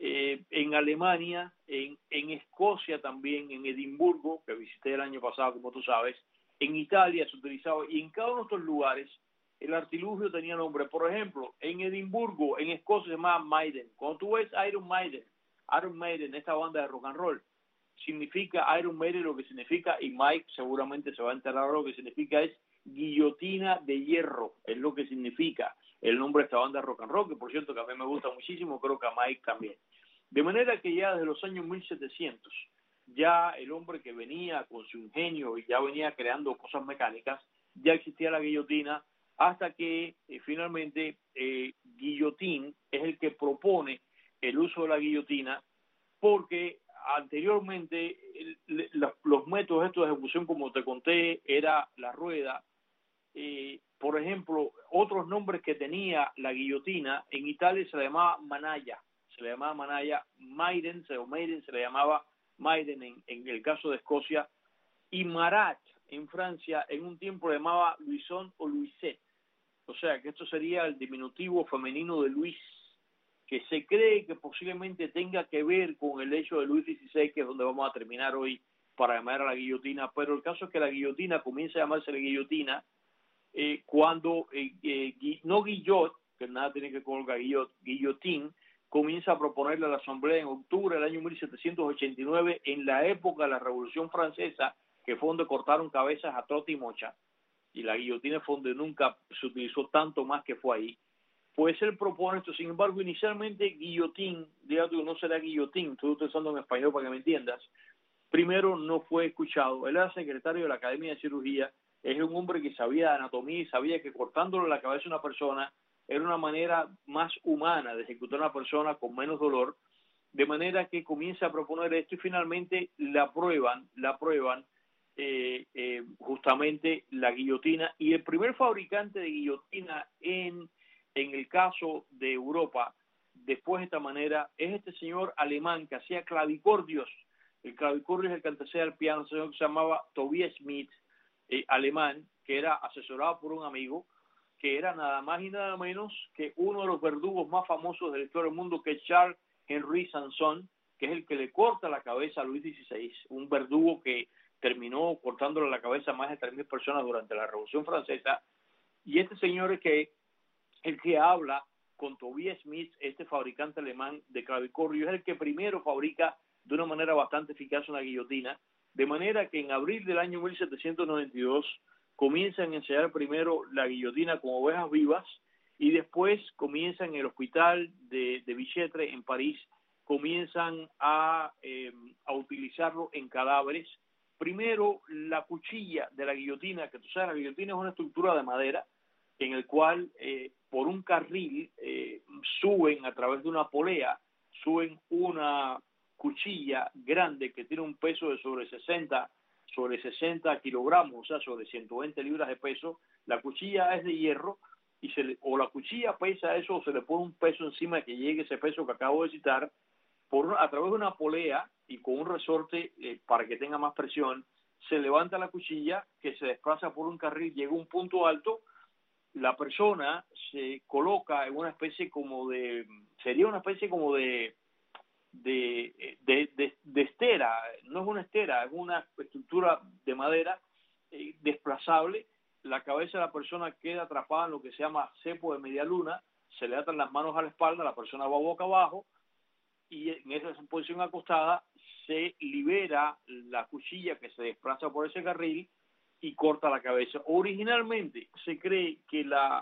En Alemania, en Escocia también, en Edimburgo, que visité el año pasado, como tú sabes, en Italia se utilizaba, y en cada uno de estos lugares el artilugio tenía nombre. Por ejemplo, en Edimburgo, en Escocia se llamaba Maiden. Cuando tú ves Iron Maiden, esta banda de rock and roll, significa Iron Maiden, lo que significa, y Mike seguramente se va a enterar, lo que significa es guillotina de hierro, es lo que significa el nombre de esta banda rock and roll, que por cierto que a mí me gusta muchísimo, creo que a Mike también. De manera que ya desde los años 1700, ya el hombre que venía con su ingenio y ya venía creando cosas mecánicas, ya existía la guillotina, hasta que finalmente Guillotin es el que propone el uso de la guillotina, porque anteriormente los métodos estos de ejecución, como te conté, era la rueda. Por ejemplo, otros nombres que tenía la guillotina, en Italia se le llamaba manalla, Maiden se le llamaba Maiden en el caso de Escocia, y Marat en Francia en un tiempo le llamaba Louison o Louiset, o sea que esto sería el diminutivo femenino de Luis, que se cree que posiblemente tenga que ver con el hecho de Luis XVI, que es donde vamos a terminar hoy para llamar a la guillotina, pero el caso es que la guillotina comienza a llamarse la guillotina cuando no Guillot, que nada tiene que ver con Guillotín, comienza a proponerle a la Asamblea en octubre del año 1789, en la época de la Revolución Francesa, que fue donde cortaron cabezas a trote y mocha, y la guillotina fue donde nunca se utilizó tanto más que fue ahí. Pues él propone esto. Sin embargo, inicialmente guillotín, digamos, no será guillotín, estoy utilizando en español para que me entiendas, primero no fue escuchado. Él era secretario de la Academia de Cirugía, es un hombre que sabía de anatomía y sabía que cortándole la cabeza a una persona era una manera más humana de ejecutar a una persona con menos dolor, de manera que comienza a proponer esto y finalmente la aprueban justamente la guillotina. Y el primer fabricante de guillotina en el caso de Europa, después de esta manera, es este señor alemán que hacía clavicordios. El clavicordio es el que antecede al piano, un señor que se llamaba Tobias Schmidt, alemán, que era asesorado por un amigo, que era nada más y nada menos que uno de los verdugos más famosos de la historia del mundo, que es Charles Henry Sanson, que es el que le corta la cabeza a Luis XVI, un verdugo que terminó cortándole la cabeza a más de 3.000 personas durante la Revolución Francesa. Y este señor es el que habla con Tobias Schmidt, este fabricante alemán de clavicordio, es el que primero fabrica de una manera bastante eficaz una guillotina, de manera que en abril del año 1792 comienzan a ensayar primero la guillotina con ovejas vivas y después comienzan en el hospital de Bicêtre en París, comienzan a utilizarlo en cadáveres. Primero la cuchilla de la guillotina, que tú sabes, la guillotina es una estructura de madera en el cual por un carril suben a través de una polea, suben una cuchilla grande que tiene un peso de sobre 60 kilogramos, o sea, sobre 120 libras de peso. La cuchilla es de hierro y o la cuchilla pesa eso o se le pone un peso encima que llegue ese peso que acabo de citar a través de una polea y con un resorte para que tenga más presión, se levanta la cuchilla, que se desplaza por un carril, llega a un punto alto, la persona se coloca en una especie como de, sería una especie como de estera, no es una estera, es una estructura de madera desplazable. La cabeza de la persona queda atrapada en lo que se llama cepo de media luna, se le atan las manos a la espalda, la persona va boca abajo y en esa posición acostada se libera la cuchilla que se desplaza por ese carril y corta la cabeza. Originalmente se cree que la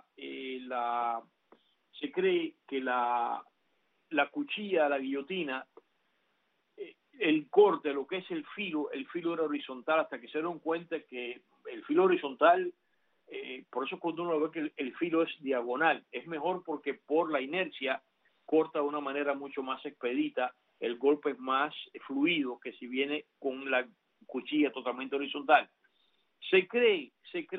cuchilla de la guillotina, el corte, lo que es el filo era horizontal, hasta que se dieron cuenta que el filo horizontal, por eso cuando uno ve que el filo es diagonal, es mejor porque por la inercia corta de una manera mucho más expedita, el golpe es más fluido que si viene con la cuchilla totalmente horizontal. Se cree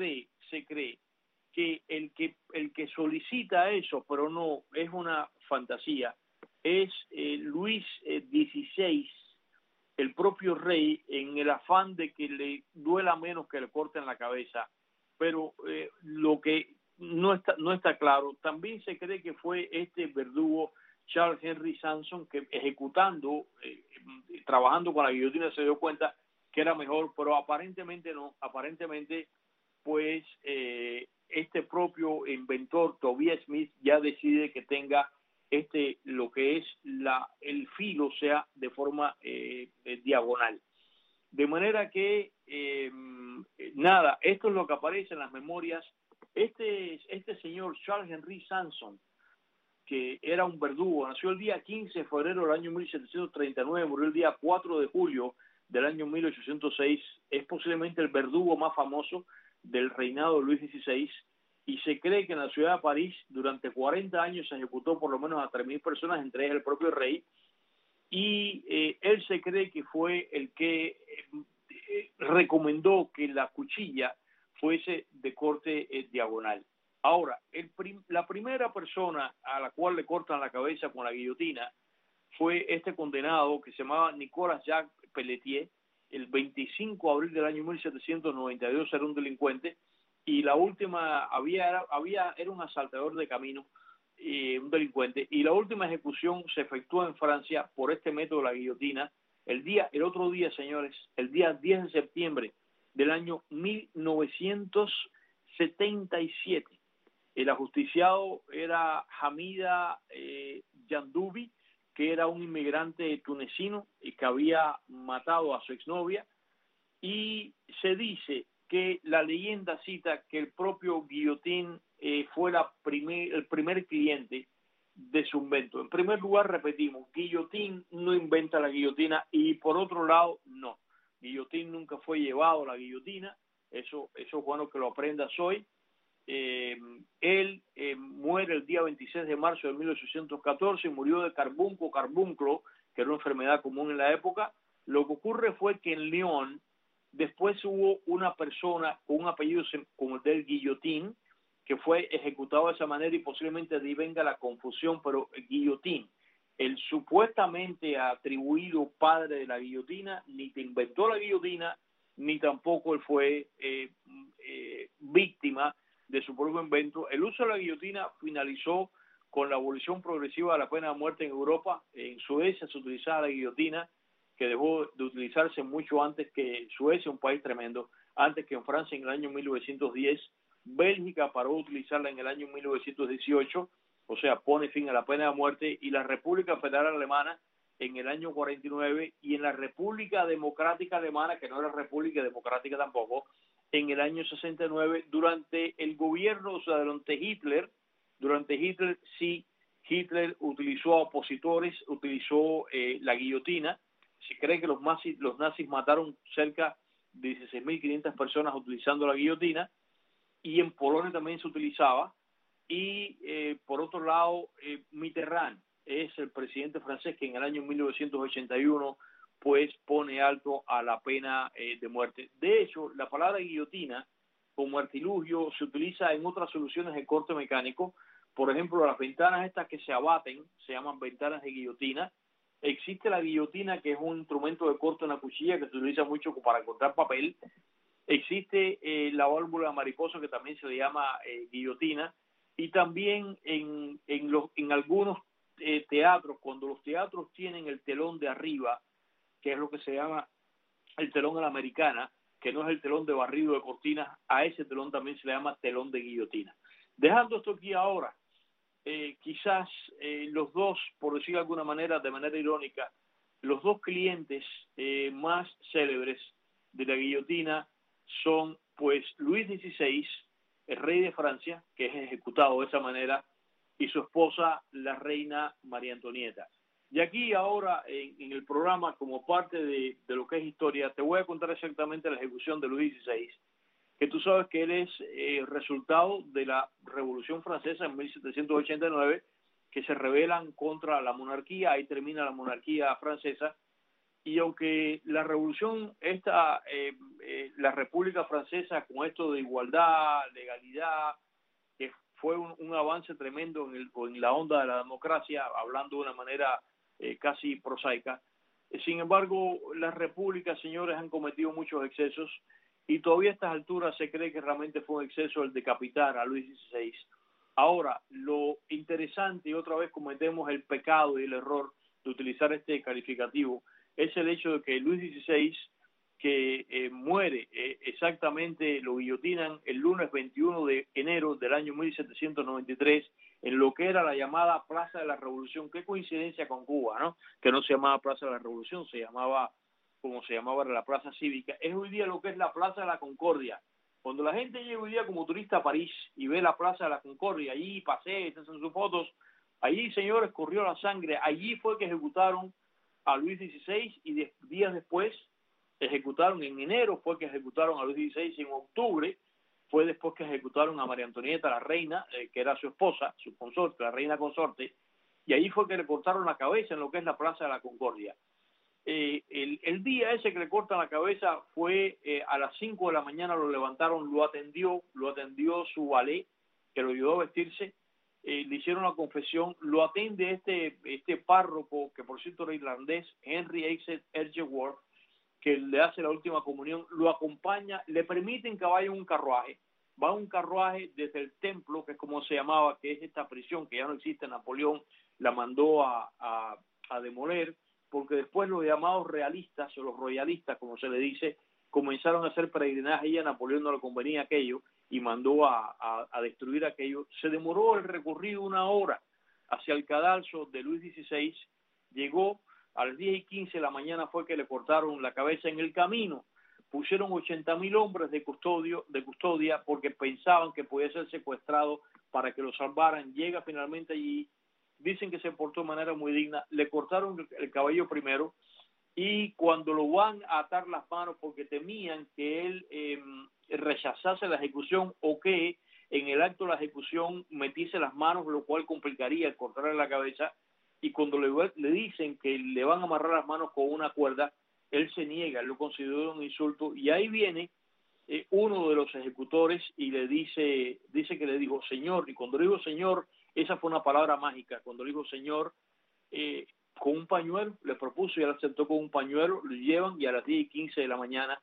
que el que solicita eso, pero no, es una fantasía, es Luis XVI, el propio rey, en el afán de que le duela menos que le corten la cabeza, pero lo que no está claro. También se cree que fue este verdugo Charles Henry Sansom, que ejecutando, trabajando con la guillotina, se dio cuenta que era mejor, pero aparentemente no, aparentemente pues este propio inventor Tobias Smith ya decide que tenga lo que es el filo sea de forma diagonal, de manera que nada, esto es lo que aparece en las memorias. Este señor Charles Henry Sansom, que era un verdugo, nació el día 15 de febrero del año 1739, murió el día 4 de julio del año 1806, es posiblemente el verdugo más famoso del reinado de Luis XVI, y se cree que en la ciudad de París durante 40 años se ejecutó por lo menos a 3.000 personas, entre ellas el propio rey, y él se cree que fue el que recomendó que la cuchilla fuese de corte diagonal. Ahora, la primera persona a la cual le cortan la cabeza con la guillotina fue este condenado que se llamaba Nicolas Jacques Pelletier. El 25 de abril del año 1792 era un delincuente, y la última era un asaltador de camino, un delincuente, y la última ejecución se efectuó en Francia por este método de la guillotina el otro día, señores, el día 10 de septiembre del año 1977. El ajusticiado era Hamida Yandoubi, que era un inmigrante tunecino y que había matado a su exnovia, y se dice que la leyenda cita que el propio Guillotín fue el primer cliente de su invento. En primer lugar, repetimos, Guillotín no inventa la guillotina, y por otro lado, no. Guillotín nunca fue llevado a la guillotina, eso es bueno que lo aprendas hoy. Él muere el día 26 de marzo de 1814, murió de carbunclo, que era una enfermedad común en la época. Lo que ocurre fue que en Lyon después hubo una persona con un apellido como el del Guillotín, que fue ejecutado de esa manera, y posiblemente de ahí venga la confusión, pero Guillotín, el supuestamente atribuido padre de la guillotina, ni te inventó la guillotina, ni tampoco él fue víctima de su propio invento. El uso de la guillotina finalizó con la abolición progresiva de la pena de muerte en Europa. En Suecia se utilizaba la guillotina, que dejó de utilizarse mucho antes que Suecia, un país tremendo, antes que en Francia en el año 1910. Bélgica paró de utilizarla en el año 1918, o sea, pone fin a la pena de muerte, y la República Federal Alemana en el año 49, y en la República Democrática Alemana, que no era República Democrática tampoco, en el año 69, durante el gobierno, o sea, durante Hitler sí, Hitler utilizó a opositores, utilizó la guillotina. Se cree que los nazis mataron cerca de 16.500 personas utilizando la guillotina, y en Polonia también se utilizaba. Y por otro lado, Mitterrand es el presidente francés que en el año 1981 pues pone alto a la pena de muerte. De hecho, la palabra guillotina como artilugio se utiliza en otras soluciones de corte mecánico. Por ejemplo, las ventanas estas que se abaten se llaman ventanas de guillotina, existe la guillotina, que es un instrumento de corte, una cuchilla que se utiliza mucho para cortar papel. Existe la válvula mariposa, que también se le llama guillotina, y también en algunos teatros, cuando los teatros tienen el telón de arriba, que es lo que se llama el telón a la americana, que no es el telón de barrido de cortinas, a ese telón también se le llama telón de guillotina. Dejando esto aquí ahora, quizás los dos, por decir de alguna manera, de manera irónica, los dos clientes más célebres de la guillotina son pues Luis XVI, el rey de Francia, que es ejecutado de esa manera, y su esposa, la reina María Antonieta. Y aquí ahora en el programa, como parte de lo que es historia, te voy a contar exactamente la ejecución de Luis XVI, que tú sabes que él es resultado de la Revolución Francesa en 1789, que se rebelan contra la monarquía, ahí termina la monarquía francesa, y aunque la revolución la República Francesa, con esto de igualdad, legalidad, que fue un avance tremendo en la onda de la democracia, hablando de una manera casi prosaica, sin embargo, las repúblicas, señores, han cometido muchos excesos, y todavía a estas alturas se cree que realmente fue un exceso el decapitar a Luis XVI. Ahora, lo interesante, y otra vez cometemos el pecado y el error de utilizar este calificativo, es el hecho de que Luis XVI, que muere exactamente, lo guillotinan el lunes 21 de enero del año 1793, en lo que era la llamada Plaza de la Revolución. Qué coincidencia con Cuba, ¿no? Que no se llamaba Plaza de la Revolución, se llamaba como se llamaba la Plaza Cívica. Es hoy día lo que es la Plaza de la Concordia. Cuando la gente llega hoy día como turista a París y ve la Plaza de la Concordia, allí pasea, se hacen sus fotos, allí, señores, corrió la sangre. Allí fue que ejecutaron a Luis XVI, y días después ejecutaron, en enero fue que ejecutaron a Luis XVI, y en octubre fue después que ejecutaron a María Antonieta, la reina, que era su esposa, su consorte, la reina consorte, y allí fue que le cortaron la cabeza en lo que es la Plaza de la Concordia. El día ese que le cortan la cabeza fue a las 5 de la mañana, lo levantaron, lo atendió su valet, que lo ayudó a vestirse, le hicieron la confesión, lo atende este párroco, que por cierto era irlandés, Henry Edgeworth, que le hace la última comunión, lo acompaña, le permiten que vaya en un carruaje, va un carruaje desde el templo, que es como se llamaba, que es esta prisión que ya no existe, Napoleón la mandó a demoler, porque después los llamados realistas, o los royalistas, como se le dice, comenzaron a hacer peregrinaje, y a Napoleón no le convenía aquello, y mandó a destruir aquello. Se demoró el recorrido 1 hora hacia el cadalso de Luis XVI, llegó a las 10:15 de la mañana, fue que le cortaron la cabeza. En el camino pusieron 80,000 hombres de custodia, porque pensaban que podía ser secuestrado para que lo salvaran. Llega finalmente allí, dicen que se portó de manera muy digna, le cortaron el cabello primero, y cuando lo van a atar las manos, porque temían que él rechazase la ejecución, o que en el acto de la ejecución metiese las manos, lo cual complicaría el cortarle la cabeza, y cuando le dicen que le van a amarrar las manos con una cuerda, él se niega, él lo considera un insulto, y ahí viene uno de los ejecutores y le dice que le dijo señor, y cuando le dijo señor, esa fue una palabra mágica. Cuando le dijo señor, con un pañuelo, le propuso, y él aceptó con un pañuelo, lo llevan, y a las 10:15 de la mañana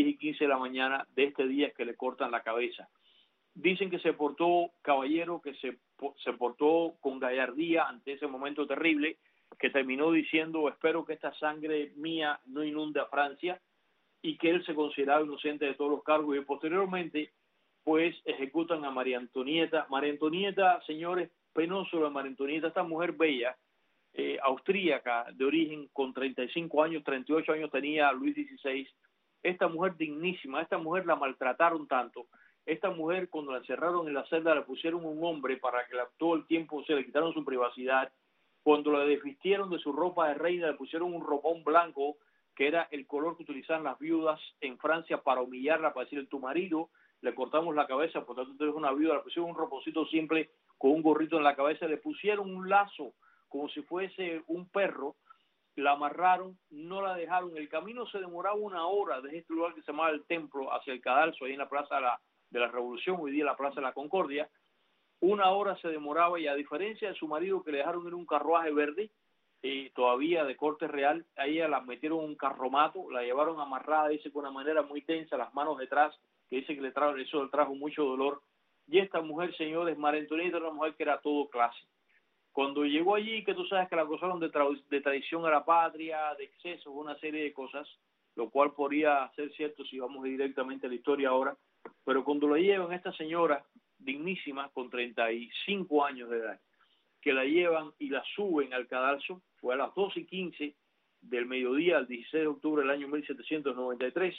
de este día es que le cortan la cabeza. Dicen que se portó caballero, que se portó con gallardía ante ese momento terrible, que terminó diciendo, espero que esta sangre mía no inunde a Francia, y que él se consideraba inocente de todos los cargos. Y posteriormente pues ejecutan a María Antonieta. María Antonieta, señores, penoso de María Antonieta, esta mujer bella, austríaca de origen, con 35 años, 38 años tenía Luis XVI, esta mujer dignísima, esta mujer la maltrataron tanto, esta mujer cuando la encerraron en la celda le pusieron un hombre para que todo el tiempo se le quitaron su privacidad, cuando la desvistieron de su ropa de reina le pusieron un ropón blanco, que era el color que utilizaban las viudas en Francia para humillarla, para decirle, tu marido, le cortamos la cabeza, por tanto tú eres una viuda, le pusieron un roponcito simple con un gorrito en la cabeza, le pusieron un lazo como si fuese un perro, la amarraron, no la dejaron. El camino se demoraba 1 hora desde este lugar que se llamaba el Templo hacia el cadalso, ahí en la Plaza de la Revolución, hoy día la Plaza de la Concordia. 1 hora se demoraba, y a diferencia de su marido, que le dejaron ir un carruaje verde, todavía de corte real. A ella la metieron en un carromato, la llevaron amarrada, dice, con una manera muy tensa, las manos detrás, que dice que eso le trajo mucho dolor. Y esta mujer, señores, María Antonieta, era una mujer que era todo clase. Cuando llegó allí, que tú sabes que la acusaron de traición a la patria, de excesos, una serie de cosas, lo cual podría ser cierto si vamos directamente a la historia ahora, pero cuando la llevan, esta señora dignísima, con 35 años de edad, que la llevan y la suben al cadalso, fue a las 12:15 del mediodía, el 16 de octubre del año 1793,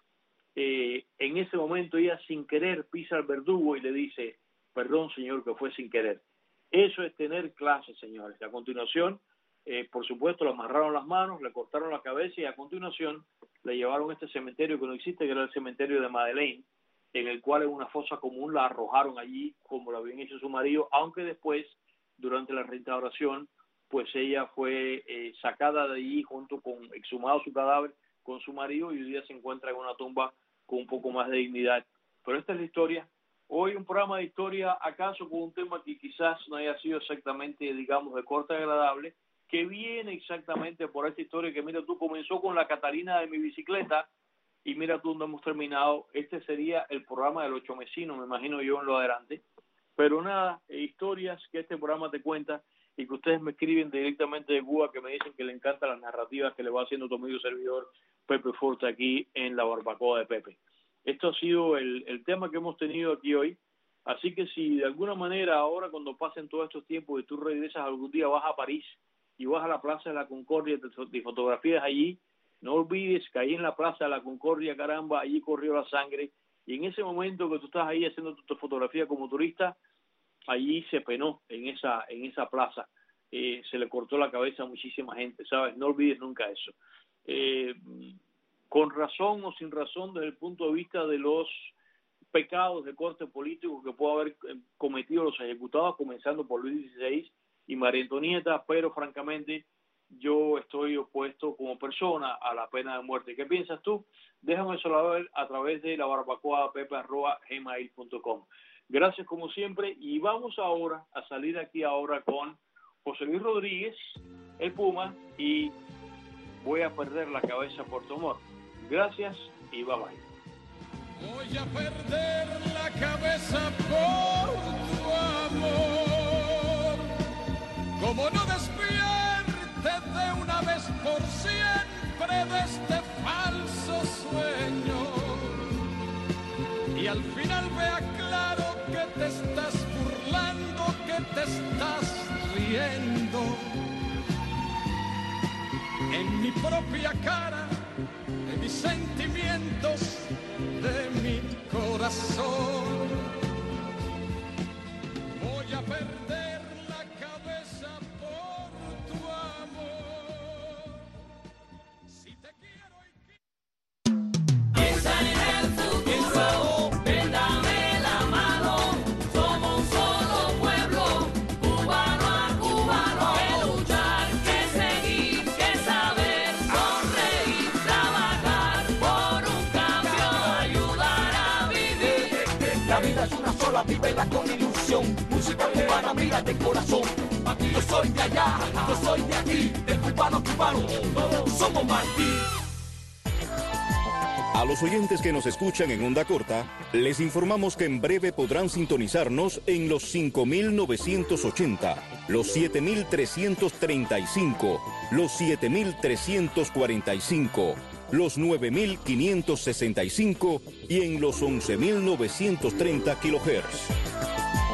en ese momento ella sin querer pisa al verdugo y le dice, perdón señor, que fue sin querer. Eso es tener clase, señores. A continuación, por supuesto, le amarraron las manos, le cortaron la cabeza y a continuación le llevaron a este cementerio que no existe, que era el cementerio de Madeleine, en el cual en una fosa común la arrojaron allí como lo habían hecho su marido, aunque después, durante la restauración, pues ella fue sacada de allí junto con, exhumado su cadáver con su marido, y hoy día se encuentra en una tumba con un poco más de dignidad. Pero esta es la historia. Hoy un programa de historia, acaso con un tema que quizás no haya sido exactamente, digamos, de corte agradable, que viene exactamente por esta historia que, mira tú, comenzó con la Catalina de mi bicicleta, y mira tú dónde hemos terminado. Este sería el programa del ochomecino, me imagino yo, en lo adelante. Pero nada, historias que este programa te cuenta y que ustedes me escriben directamente de Cuba, que me dicen que le encantan las narrativas que le va haciendo tu amigo servidor Pepe Forte aquí en la barbacoa de Pepe. Esto ha sido el tema que hemos tenido aquí hoy. Así que si de alguna manera ahora, cuando pasen todos estos tiempos y tú regresas algún día, vas a París y vas a la Plaza de la Concordia, te fotografías allí, no olvides que ahí en la Plaza de la Concordia, caramba, allí corrió la sangre. Y en ese momento que tú estás ahí haciendo tu fotografía como turista, allí se penó en esa plaza. Se le cortó la cabeza a muchísima gente, ¿sabes? No olvides nunca eso. Con razón o sin razón, desde el punto de vista de los pecados de corte político que puede haber cometido los ejecutados, comenzando por Luis XVI y María Antonieta, pero francamente yo estoy opuesto como persona a la pena de muerte. ¿Qué piensas tú? Déjame saber a través de la barbacoa@gmail.com. Gracias como siempre, y vamos ahora a salir aquí ahora con José Luis Rodríguez, el Puma, y Voy a perder la cabeza por tu amor. Gracias y bye bye. Voy a perder la cabeza por tu amor. Como no despierte de una vez por siempre de este falso sueño, y al final vea claro que te estás burlando, que te estás riendo en mi propia cara, de mis sentimientos, de mi corazón. Voy a perder la cabeza por tu amor. Si te quiero y piensa en el futuro, ven dame la mano. Somos un solo pueblo, cubano a cubano. Que luchar, que seguir, que saber, sonreír, trabajar por un cambio, ayudar a vivir. La vida es una sola, vívela con ilusión. Música cubana, mira de corazón. Aquí yo soy de allá, yo soy de aquí, de cubano a cubano, todos somos Martí. A los oyentes que nos escuchan en onda corta, les informamos que en breve podrán sintonizarnos en los 5.980, los 7.335, los 7.345, los 9.565 y en los 11.930 kHz.